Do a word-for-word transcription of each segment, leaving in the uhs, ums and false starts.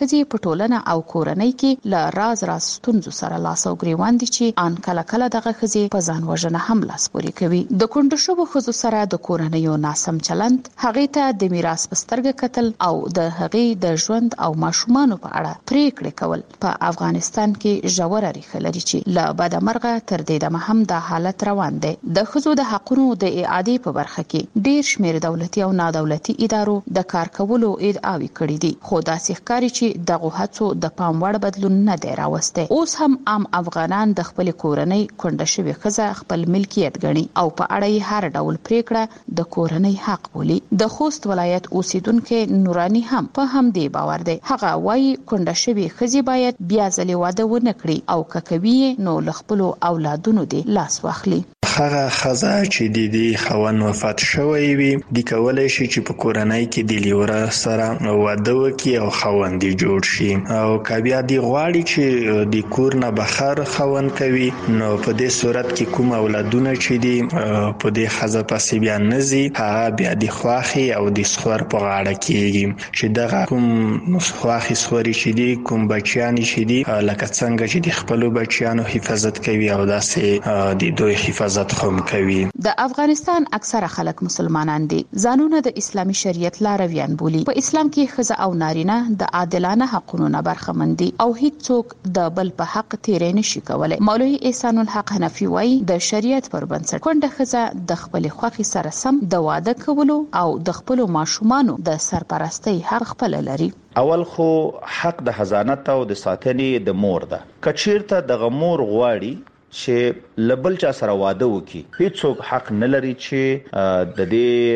ښځې په ټولنه او کورنۍ کې له راز راز ستونزو سره لاس او ګریوان دي چې ان کله کله دغه ښځې په ځان وژنه هم لاس پورې کوي. د کونډو شوو ښځو سره د کورنیو ناسم چلند، هغې ته د میراث په سترګه کتل او د هغې د ژوند او ماشومانو په اړه پریکړې کول په افغانستان کې ژوره ریښه لري چې له بدمرغه تر دې دمه هم دا حالت روان دی. د ښځو د حقونو د اعادې په برخه کې ډیر شمیر دولتي او نادولتي ادارو د کار کولو ادعاوې کړې دي، خو داسې ښکاري چې دغه هڅو د پام وړ بدلون نه دی راوستی. اوس هم عام افغانان د خپل کورنۍ کونډه شوې ښځه خپل ملکیت ګڼي او په اړه یې هر ډول پریکړه د کورنۍ حق بولي. د خوست ولایت اوسیدونکو نورانی هم په همدې باور دی. هغه وايي کونډه شوې ښځې باید بیا ځلې واده ونه کړي او که کوي نو له خپلو اولادونو دې لاس واخلي. هغه ښځه چې د دې خاوند وفات شوی وي د کولای شي چې په کورنۍ کې د لیوره سره واده وکړي او خاوند جوړ شي، او که بیا د غواړي چې د کور نه بهر خاوند کوي نو په دې صورت کې کوم اولادونه چې دي په دې ښځه پسې بیا نزي، هغه بیا د خواخي او د سخور په غاړه کېږي چې دغه کوم خواخي سخوري چې دي کوم بچیان چې دي لکه څنګه چې د خپلو بچیانو حفاظت کوي او داسې د دوی حفاظت هم کوي. د افغانستان اکثره خلک مسلمانان دي، ځانونه د اسلامي شریعت لارویان بولي. په اسلام کې ښځه او نارینه د عادلانه حقونو نه برخمن دي او هیڅوک د بل په حق تیری نشي کولای. مولوی احسان الحق حنفي وایي د شریعت پر بنسټ کونډه ښځه د خپل خوښي سره سم د واده کولو او د خپل ماشومانو د سرپرستۍ حق خپل لري. اول خو حق د حضانت او د ساتنې د مور ده. کچیرته د مور غواړي چې لبل چا سره واده وکي، هیڅوک حق نه لري چې د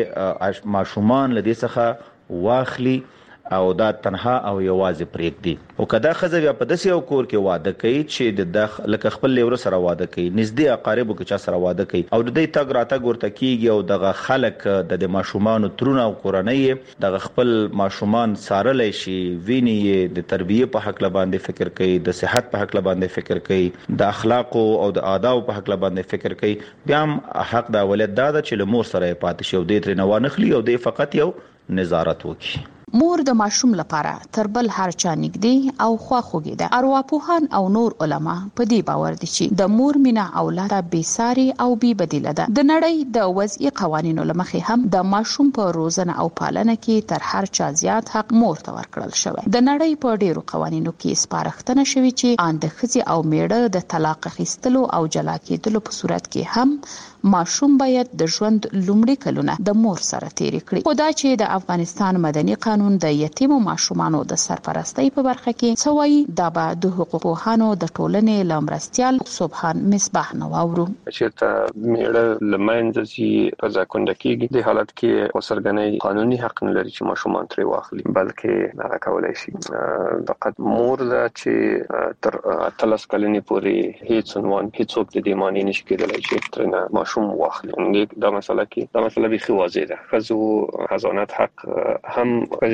دې ماشومان لدې څخه واخلي او دا تنها او یوازې پرېږدي. او کدا ښځه بیا په داسې یو کور کې واده کوي چې د لکه خپل لیوره سره واده کوي، نږدې اقاربو کې چا سره واده کوي او د دې تګ راتګ ورته کېږي او دغه خلک د ماشومانو ترونه او کورنۍ دغه خپل ماشومان څارلی شي، ویني یې د تربیې په حق باندې فکر کوي، د صحت په حق باندې فکر کوي، د اخلاقو او د آدابو په حق باندې فکر کوي، بیا هم حق د اولاد دا ده چې له مور سره پاتې شي او دې ترې نه وانخلي او دې فقط یو نظارت وکړي. مور د ماشوم لپاره تر بل هر چا نږدې او خواخوږي ده. ارواپوهان او نور علما په دې باور دي چې د مور مینه اولاد بې ساري او بې بدیله ده. د نړۍ د وضعي قوانینو لمخې هم د ماشوم په روزنه او پالنه کې تر هر چا زیات حق مور ته ورکړل شوی. د نړۍ په ډیرو قوانینو کې سپارښتنه شوی چې ان د ښځې او میړه د طلاق اخیستلو او جلا کېدلو په صورت کې هم ماشوم باید د ژوند لومړي کلونه د مور سره تیر کړي. خو دا چې د افغانستان مدني قانون د یتیمو ماشومانو د سرپرستۍ په برخه کې څه وایي، دا به د حقوقپوهانو د ټولنې له مرستیال سبحان مصباح نه واورو. چېرته میړه له منځه ځي، ښځه کونډه کېږي، د حالت کې خسرګنۍ قانوني حق نه لري چې ماشومان ترې واخلي، بلکې هغه کولی شي فقط مور ده چې تر اتلس کلنې پورې هیڅ عنوان هیڅوک د دې معنی نشي کېدلی چې ترېنه ماشوم واخلي. دا مسله کې دا مسله بیخي واضح ده. ښځو حضانت حق هم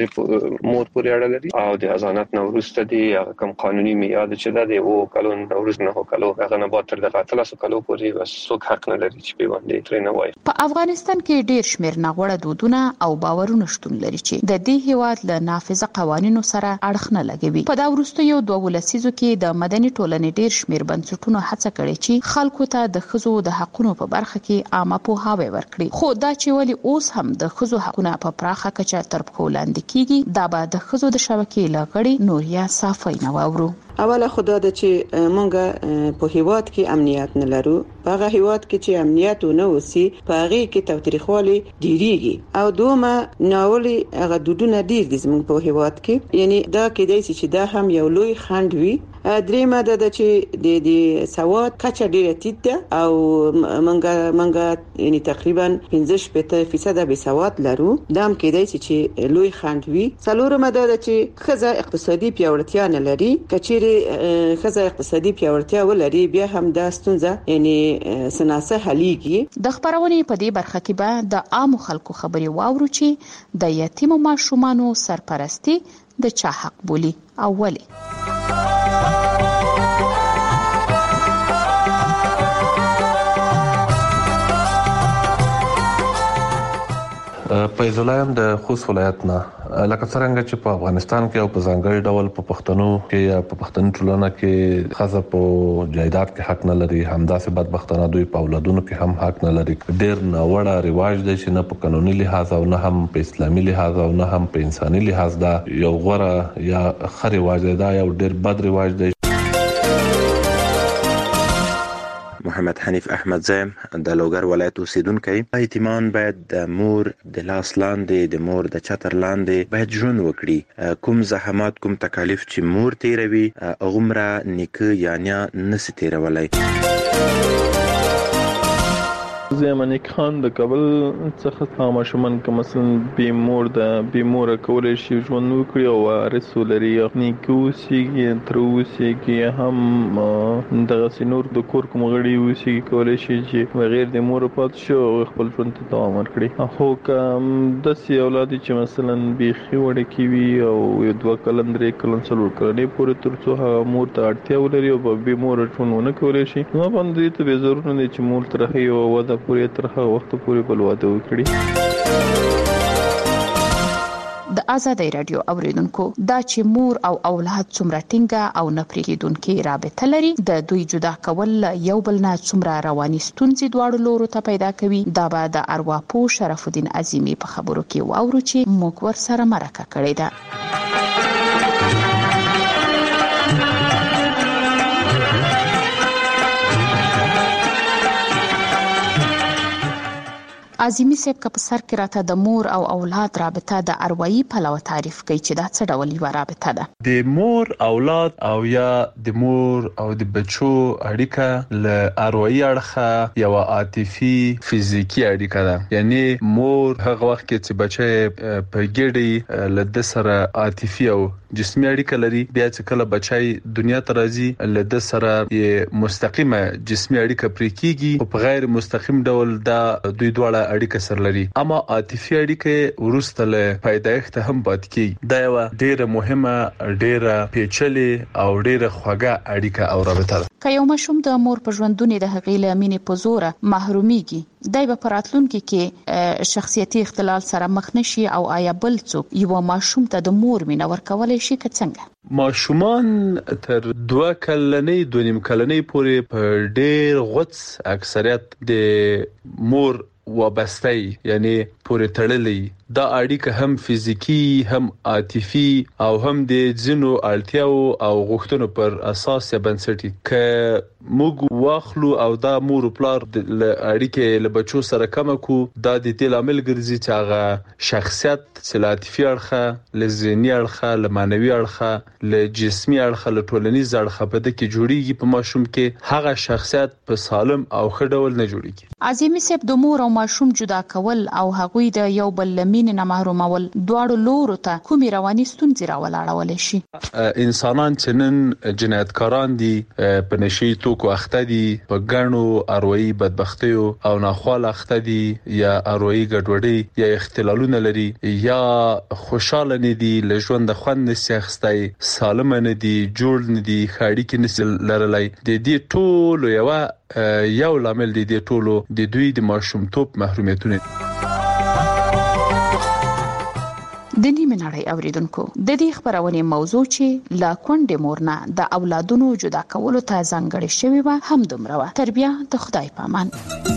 مور پورې اړه لري او د حضانت نه وروسته دی هغه کوم قانوني میعاد چې ده د اوه کلو نه وروسته نه کلو هغه نه بعد تر دغه اتلسو کلو پورې بس څوک حق نه لري چې پیوندې ترې نه وایي. په افغانستان کې ډیر شمیر ناغوړه دودونه او باورونه شتون لري چې د دې هیواد له نافذه قوانینو سره اړخ نه لګوي. په دا وروستیو دوه لسیزو کې د مدني ټولنې ډیر شمیر بنسټونو هڅه کړې چې خلکو ته د ښځو د حقونو په برخه کې عامه پوهاوی ورکړي، خو دا چې ولې اوس هم د ښځو حقونه په پراخه کچه تر پښو لاندې کیږي، دا به د ښځو د شبکې له غړي نوریا صافی نه واورو. اوله خدا د چې مونږه په هیواد کې امنیت نه لرو، په هغه هیواد کې چې امنیت ونه وسی په هغه کې تاوتریخوالي ډیریږي او دومره ناولي هغه دودونه ډیر دي زموږ په هیواد کې. یعنی دا کېدای شي چې دا هم یو لوی خنډ وي. درېمه ده چې د د سواد کچه ډیره ټیټ ده او مونږه مونږه یعنی تقریبا پنځه شپږ فیصد به سواد لرو، دا هم کېدای شي چې لوی خنډ وي. څلورمه ده چې ښځه اقتصادي پیاوړتیا نه لري. کچې ښځه اقتصادي پیاوړتیا ولري بیا هم دا ستونزه یعنی سناسه حلیږي. د خبرونې په دې برخه کې به د عامو خلکو خبري واورو چې د یتیمو ماشومانو سرپرستی د چا حق بولي او ولې. فیض الله یم د خوست ولایت نه. لکه څنګه چې په افغانستان کې او په ځانګړي ډول په پښتنو کې یا په پښتون ټولنه کې خاصه په جایداد کې حق نه لري، همداسې بدبختانه دوی په اولادونو کې هم حق نه لري. ډېر ناوړه رواج دی چې نه په قانوني لحاظ او نه هم په اسلامي لحاظ او نه هم په انساني لحاظ دا یو غوره یا ښه رواج دی، دا یو ډېر بد رواج دی. محمد حنیف احمد زیم د لوګر ولایت اوسیدونکی. ایتمان باید د مور د لاس لاندې د مور د چتر لاندې باید ژوند وکړي. کوم زحمات کوم تکالیف چې مور تیروي هغومره نیکه یا نیا نشي تیرولی. زمانیک خان د کابل څخه ماشومان که مثلا بې مور د بې موره کولی شي ژوند وکړي او وارث ولري، نیکه اوسېږي، تره اوسېږي، هم دغسې نور د کور کوم غړي اوسېږي کولی شي چې بغیر د موره پاتې شي او خپل ژوند ته دوام ورکړي. خو که داسې اولاد چې مثلا بیخي وړکي وي او یو دوه کلن درې کلن څلور کلنې پورې تر څو هغه مور ته اړتیا ولري او په بې موره ژوند ونه کولی شي، نو باندې دې ته بې ضرور نه دی چې مور تر هغې یوه وده پورې تر هغه وخت پورې بل واده وکړي. د آزادۍ رادیو اوریدونکو، دا چې مور او اولاد څومره ټینګه او نه پرېږدونکې رابطه لري، د دوی جدا کول یو بل نه څومره رواني ستونزې دواړو لورو ته پیدا کوي، دا به د ارواپوه شرف الدین عظیمي په خبرو کې واورو چې موږ ورسره مرکه کړې ده. عظیمي صاحب که په سر کې راته د مور او اولاد رابطه د اروایي پلوه تعریف کوي چې دا څه ډول یوه رابطه ده؟ د مور اولاد او یا د مور او د بچو اړیکه له اروایي اړخه یوه عاطفي فزیکي اړیکه ده. یعنی مور هغه وخت کې چې بچی په ګډې له ده سره عاطفي او جسمي اړیکه لري، بیا چې کله بچی دنیا ته راځي له ده سره یې مستقیمه جسمي اړیکه پرې کیږي، خو په غیر مستقیم ډول دا دوی دواړه اړیکه سره لري. اما عاطفي اړیکه وروسته له پیدایښت هم پاتې کیږي. دا یو ډیره مهمه، ډیره پیچلې او ډیره خوږه اړیکه او رابطه ده. که یو ماشوم د مور په ژوندونې د هغې له مینې په زوره محرومیږي، دی به په راتلونکي کې شخصیتي اختلال سره مخ نشي، او آیا بل څوک یو ماشوم ته د مور مینه ورکولی شي که څنګه؟ ماشومان تر دوه کلنۍ دوه نیم کلنۍ پورې په ډیر غوڅ اکثریت د مور وابسته، یعنی پورې تړلې. دا اړیکه هم فزیکی، هم عاطفي او هم د ځینو اړتیاو او غوښتنو پر اساس یا بنسټي. که موږ واخلو او دا مور او پلار د اړیکې له بچو سره کم کو، دا د دې لامل ګرځي چې هغه شخصیت چې له عاطفي اړخه، له ذهني اړخه، له معنوي اړخه، له جسمي اړخه، له ټولنیز اړخه په دې کې جوړیږي. په ماشوم کې هغه شخصیت په سالم او ښه ډول نه جوړیږي. عظیمي صاحب د مور او ماشوم جدا کول او هغوی د یو بل لمینې نه محرومول دواړو لورو ته کومې رواني ستونزې راولاړولی شي؟ انسانان چې نن جنایتکاران دي، په نشي توکو اخته دي، په ګڼو اروایي بدبختیو او ناخواله اخته دي، یا اروایي ګډوډي یا اختلالونه لري، یا خوشاله نه دي، له ژونده خوند نشي اخیستی، سالم نه دي، جوړ نه دي، ښه اړیکې نشي لرلی. د دې ټولو یوه یو لامل دی د ټولو د دوی د ماشومتوب محرومیتونه. د نیمه نړۍ اوریدونکو، د دې خبرونې موضوع چې لا کونډې مور نه د اولادونو جدا کولو ته ځانګړې شوې وه هم دومره وه. تر بیا د خدای په امان.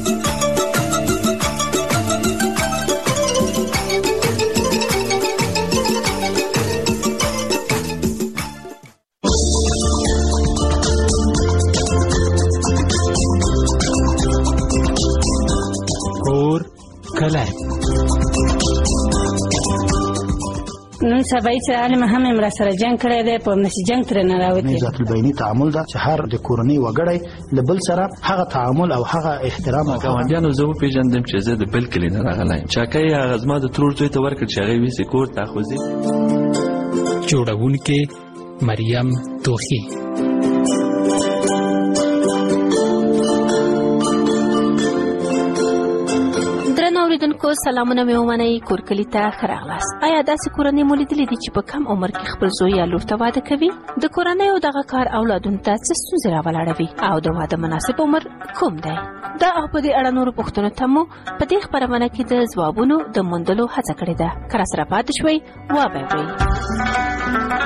نن سبا چې عالم هم امر سره جنگ کړی دی، په نشي جنگ تر نه راوتی. ذات البینی تعامل دا چې هر د کورنۍ وګړی له بل سره هغه تعامل او هغه احترام او ګاونډیانو زه پیژندم چې زه د بل کلی نه راغلی، چاکه هغه زما د ترور زوی ته ورکړ چې هغه ویسي کور ته خوځي. جوړونکې مریم توخی. اوریدونکو سلامونه مې ومنئ کورکلي ته ښه راغلاست. آیا داسې کورنۍ مو لیدلې دي چې په کم عمر کې خپل زوی یا لور ته واده کوي؟ د کورنیو دغه کار اولادونو ته څه ستونزې راولاړوي او د واده مناسب عمر کوم دی؟ دا او په دې اړه نورو پوښتنو ته مو په دې خپرونه کې د ځوابونو د موندلو هڅه کړې ده. که راسره پاتې شوئ وبه وي.